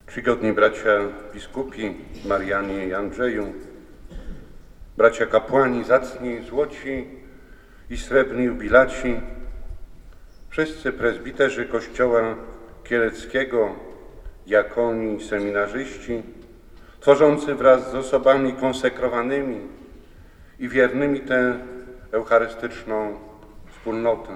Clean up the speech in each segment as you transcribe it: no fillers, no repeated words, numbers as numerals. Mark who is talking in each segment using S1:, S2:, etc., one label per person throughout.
S1: Czcigodni bracia biskupi, Marianie i Andrzeju, bracia kapłani, zacni, złoci i srebrni jubilaci, wszyscy prezbiterzy Kościoła Kieleckiego, diakoni i seminarzyści, tworzący wraz z osobami konsekrowanymi i wiernymi tę eucharystyczną wspólnotę.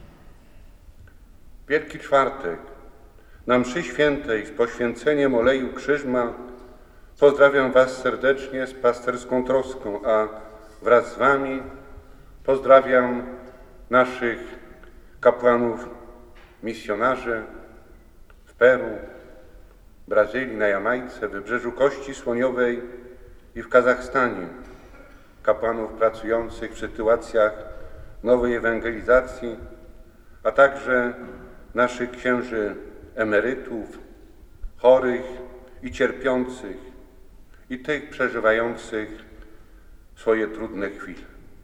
S1: Wielki Czwartek, na mszy świętej z poświęceniem oleju Krzyżma pozdrawiam Was serdecznie z pasterską troską, a wraz z Wami pozdrawiam naszych kapłanów misjonarzy w Peru, Brazylii, na Jamajce, Wybrzeżu Kości Słoniowej i w Kazachstanie, kapłanów pracujących w sytuacjach nowej ewangelizacji, a także naszych księży emerytów, chorych i cierpiących i tych przeżywających swoje trudne chwile.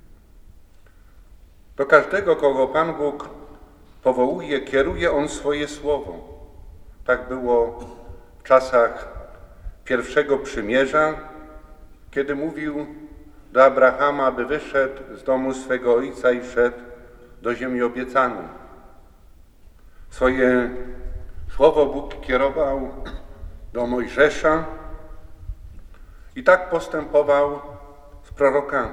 S1: Do każdego, kogo Pan Bóg powołuje, kieruje On swoje słowo. Tak było w czasach pierwszego przymierza, kiedy mówił do Abrahama, aby wyszedł z domu swego ojca i szedł do ziemi obiecanej. Swoje słowo Bóg kierował do Mojżesza i tak postępował z prorokami.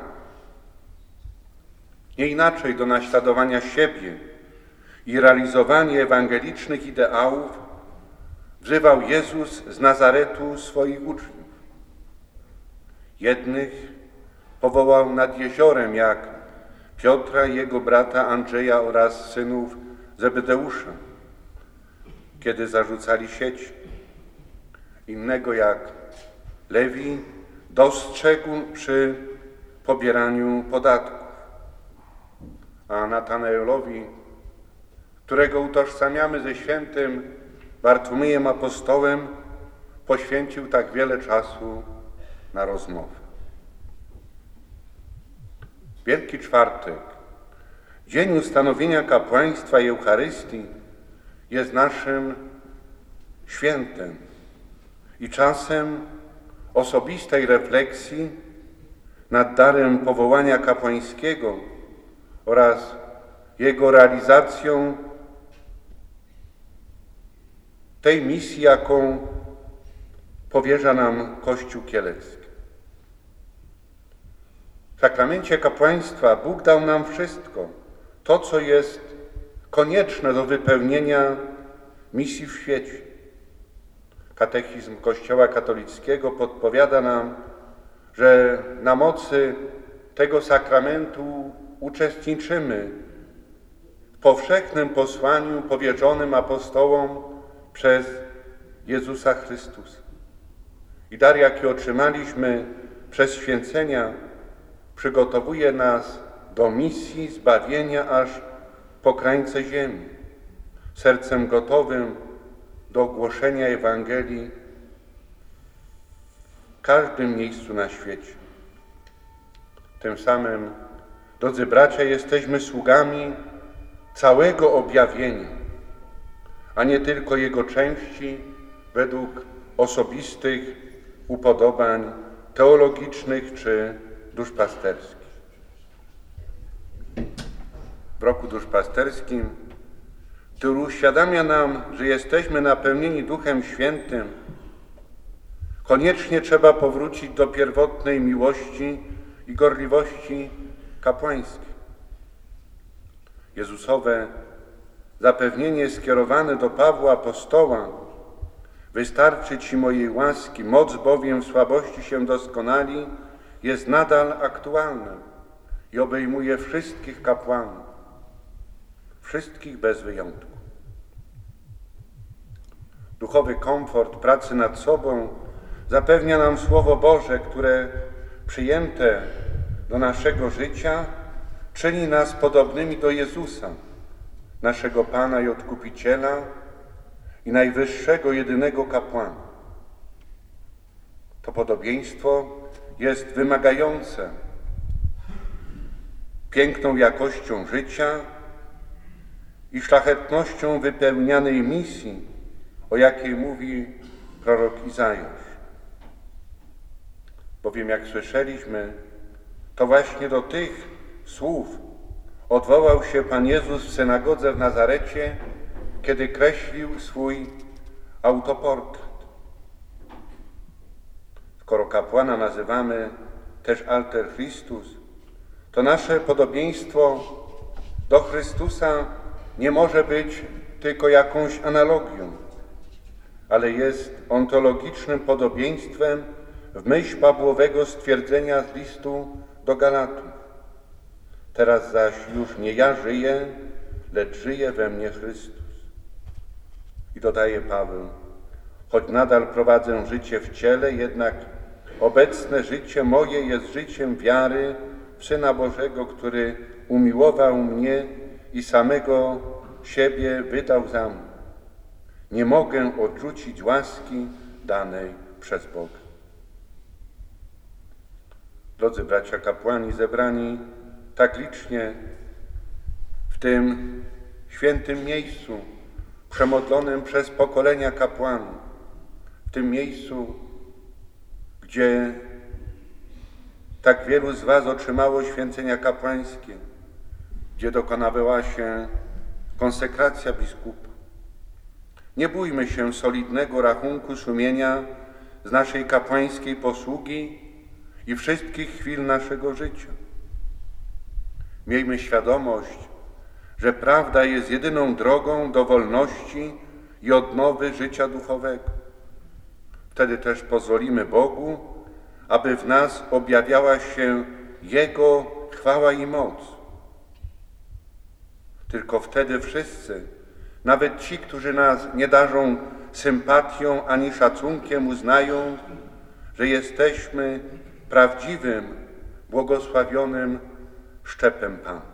S1: Nie inaczej do naśladowania siebie i realizowania ewangelicznych ideałów wzywał Jezus z Nazaretu swoich uczniów. Jednych powołał nad jeziorem, jak Piotra i jego brata Andrzeja oraz synów Zebedeusza, kiedy zarzucali sieć. Innego, jak Lewi, dostrzegł przy pobieraniu podatków. A Natanaelowi, którego utożsamiamy ze świętym Bartłomiejem Apostołem, poświęcił tak wiele czasu na rozmowę. Wielki Czwartek, dzień ustanowienia kapłaństwa i Eucharystii, jest naszym świętem i czasem osobistej refleksji nad darem powołania kapłańskiego oraz jego realizacją tej misji, jaką powierza nam Kościół Kielecki. W sakramencie kapłaństwa Bóg dał nam wszystko, to, co jest konieczne do wypełnienia misji w świecie. Katechizm Kościoła katolickiego podpowiada nam, że na mocy tego sakramentu uczestniczymy w powszechnym posłaniu powierzonym apostołom przez Jezusa Chrystusa. I dar, jaki otrzymaliśmy przez święcenia, przygotowuje nas do misji zbawienia aż po krańce ziemi, sercem gotowym do głoszenia Ewangelii w każdym miejscu na świecie. Tym samym, drodzy bracia, jesteśmy sługami całego objawienia, a nie tylko jego części według osobistych upodobań teologicznych czy duszpasterskich. W roku duszpasterskim, który uświadamia nam, że jesteśmy napełnieni Duchem Świętym, koniecznie trzeba powrócić do pierwotnej miłości i gorliwości kapłańskiej. Jezusowe zapewnienie skierowane do Pawła apostoła: wystarczy Ci mojej łaski, moc bowiem w słabości się doskonali, jest nadal aktualne i obejmuje wszystkich kapłanów, wszystkich bez wyjątku. Duchowy komfort pracy nad sobą zapewnia nam Słowo Boże, które przyjęte do naszego życia czyni nas podobnymi do Jezusa, naszego Pana i Odkupiciela i najwyższego, jedynego kapłana. To podobieństwo jest wymagające piękną jakością życia i szlachetnością wypełnianej misji, o jakiej mówi prorok Izajasz. Bowiem jak słyszeliśmy, to właśnie do tych słów odwołał się Pan Jezus w synagodze w Nazarecie, kiedy kreślił swój autoportret. Skoro kapłana nazywamy też alter Christus, to nasze podobieństwo do Chrystusa nie może być tylko jakąś analogią, ale jest ontologicznym podobieństwem w myśl Pawłowego stwierdzenia z listu do Galatów. Teraz zaś już nie ja żyję, lecz żyje we mnie Chrystus. I dodaje Paweł, choć nadal prowadzę życie w ciele, jednak obecne życie moje jest życiem wiary w Syna Bożego, który umiłował mnie i samego siebie wydał za mnie. Nie mogę odrzucić łaski danej przez Boga. Drodzy bracia kapłani zebrani tak licznie w tym świętym miejscu, przemodlonym przez pokolenia kapłanów, w tym miejscu, gdzie tak wielu z was otrzymało święcenia kapłańskie, gdzie dokonywała się konsekracja biskupa. Nie bójmy się solidnego rachunku sumienia z naszej kapłańskiej posługi i wszystkich chwil naszego życia. Miejmy świadomość, że prawda jest jedyną drogą do wolności i odnowy życia duchowego. Wtedy też pozwolimy Bogu, aby w nas objawiała się Jego chwała i moc. Tylko wtedy wszyscy, nawet ci, którzy nas nie darzą sympatią ani szacunkiem, uznają, że jesteśmy prawdziwym, błogosławionym szczepem Pana.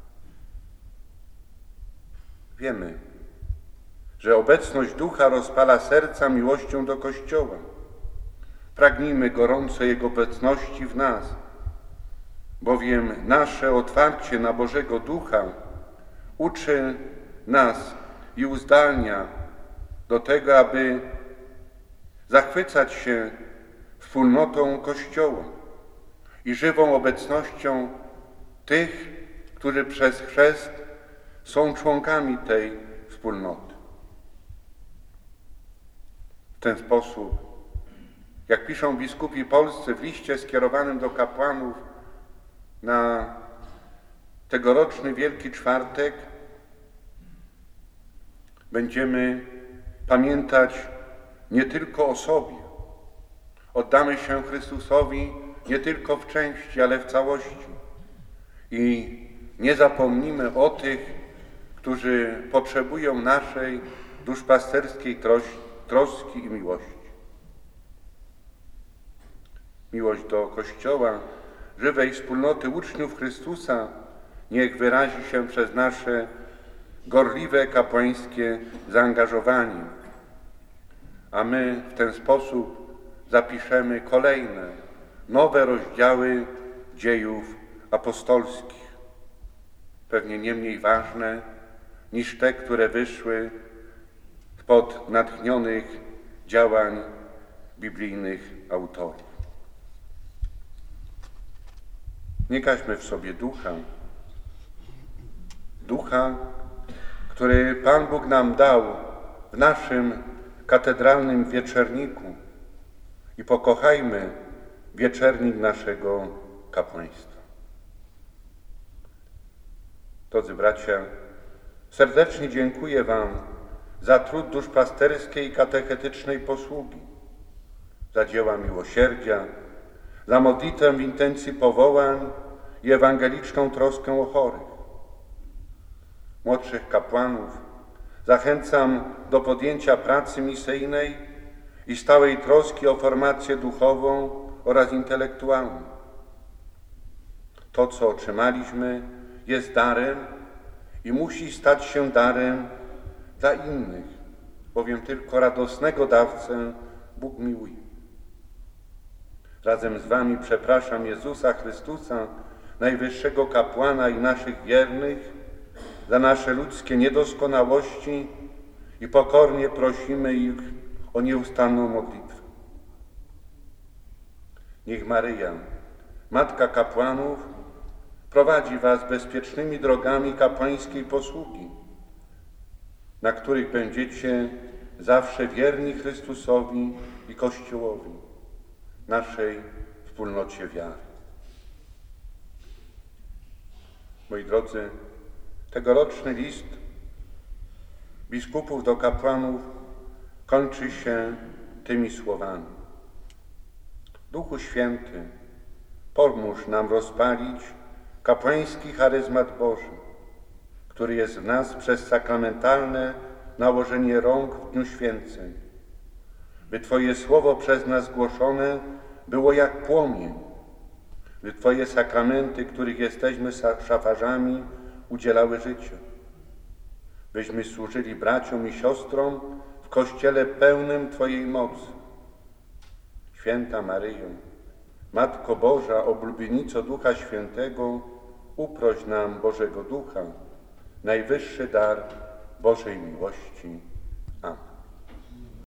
S1: Wiemy, że obecność Ducha rozpala serca miłością do Kościoła. Pragnijmy gorąco Jego obecności w nas, bowiem nasze otwarcie na Bożego Ducha uczy nas i uzdalnia do tego, aby zachwycać się wspólnotą Kościoła i żywą obecnością tych, którzy przez chrzest są członkami tej wspólnoty. W ten sposób, jak piszą biskupi polscy w liście skierowanym do kapłanów na tegoroczny Wielki Czwartek, będziemy pamiętać nie tylko o sobie. Oddamy się Chrystusowi nie tylko w części, ale w całości. I nie zapomnimy o tych, którzy potrzebują naszej duszpasterskiej troski i miłości. Miłość do Kościoła, żywej wspólnoty uczniów Chrystusa niech wyrazi się przez nasze gorliwe kapłańskie zaangażowanie, a my w ten sposób zapiszemy kolejne, nowe rozdziały dziejów apostolskich, pewnie nie mniej ważne niż te, które wyszły spod natchnionych działań biblijnych autorów. Nie gaśmy w sobie ducha, który Pan Bóg nam dał w naszym katedralnym wieczerniku i pokochajmy wieczernik naszego kapłaństwa. Drodzy bracia, serdecznie dziękuję Wam za trud duszpasterskiej i katechetycznej posługi, za dzieła miłosierdzia, za modlitwę w intencji powołań i ewangeliczną troskę o chorych. Młodszych kapłanów zachęcam do podjęcia pracy misyjnej i stałej troski o formację duchową oraz intelektualną. To, co otrzymaliśmy, jest darem i musi stać się darem dla innych, bowiem tylko radosnego dawcę Bóg miłuje. Razem z Wami przepraszam Jezusa Chrystusa, najwyższego kapłana i naszych wiernych, za nasze ludzkie niedoskonałości i pokornie prosimy ich o nieustanną modlitwę. Niech Maryja, Matka Kapłanów, prowadzi was bezpiecznymi drogami kapłańskiej posługi, na których będziecie zawsze wierni Chrystusowi i Kościołowi, naszej wspólnocie wiary. Moi drodzy, tegoroczny list biskupów do kapłanów kończy się tymi słowami. Duchu Święty, pomóż nam rozpalić kapłański charyzmat Boży, który jest w nas przez sakramentalne nałożenie rąk w dniu święceń, by Twoje słowo przez nas głoszone było jak płomień, by Twoje sakramenty, których jesteśmy szafarzami, udzielały życia, byśmy służyli braciom i siostrom w Kościele pełnym Twojej mocy. Święta Maryjo, Matko Boża, oblubienico Ducha Świętego, uproś nam Bożego Ducha, najwyższy dar Bożej miłości. Amen.